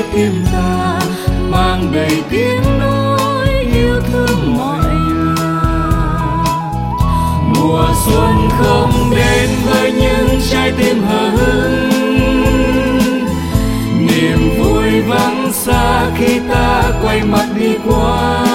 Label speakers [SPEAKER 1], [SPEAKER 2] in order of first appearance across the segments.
[SPEAKER 1] tim ta mang đầy tiếng nói yêu thương mọi nhà. Mùa xuân không đến với những trái tim hờ hững, niềm vui vắng xa khi ta quay mặt đi qua.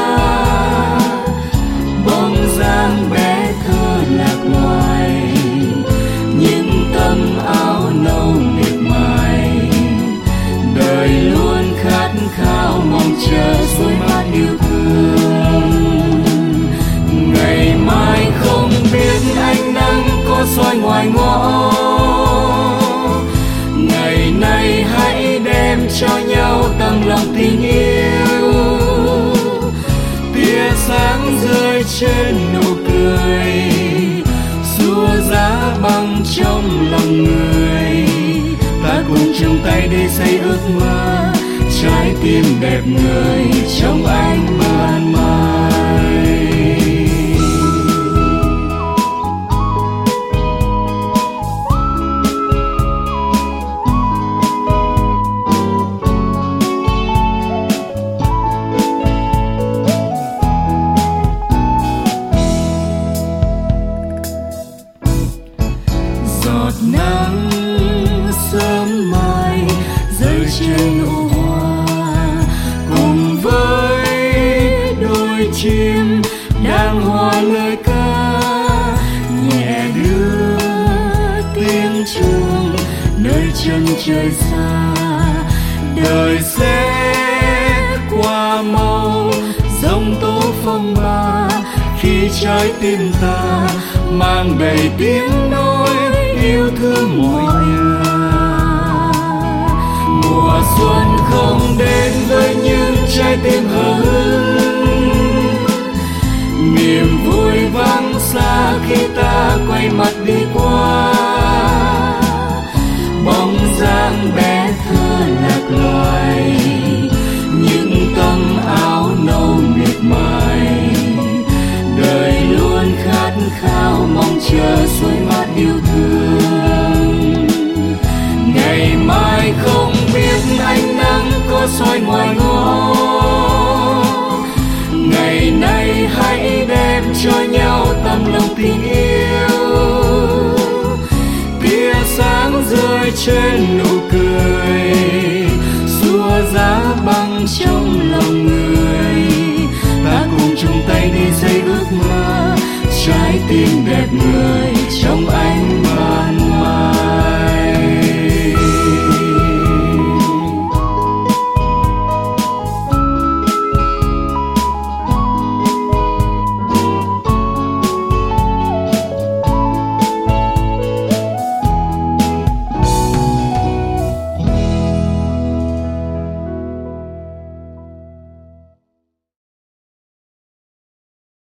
[SPEAKER 1] Bóng dáng bé thơ lạc loài, những tấm áo nâu miệt mài, đời luôn khát khao mong chờ suối mát yêu thương. Ngày mai không biết ánh nắng có soi ngoài ngõ, ngày nay hãy đem cho nhau tấm lòng tình yêu. Tia sáng rơi trên nụ cười, xua giá băng trong lòng người. Ta cùng chung tay để xây ước mơ, trái tim đẹp người trong ánh ban mai. Giọt nắng sớm mai rơi trên ô hoa, cùng với đôi chim đang hòa lời ca, nhẹ đưa tiếng chuông nơi chân trời xa. Đời sẽ qua mau giông tố phong ba, khi trái tim ta mang đầy tiếng nói yêu thương mọi nhà. Mùa xuân không đến với những trái tim hờ hững, niềm vui vắng xa khi ta quay mặt đi qua. Bóng dáng bé thơ lạc loài, những tấm áo nâu miệt mài, đời luôn khát khao mong chờ suối mát yêu thương. Ngày mai không biết ánh nắng có soi ngoài ngõ, ngày nay hãy đem cho nhau tấm lòng tình yêu. Tia sáng rơi trên nụ cười, xua giá băng trong lòng người. Ta cùng chung tay đi xây ước mơ, trái tim đẹp người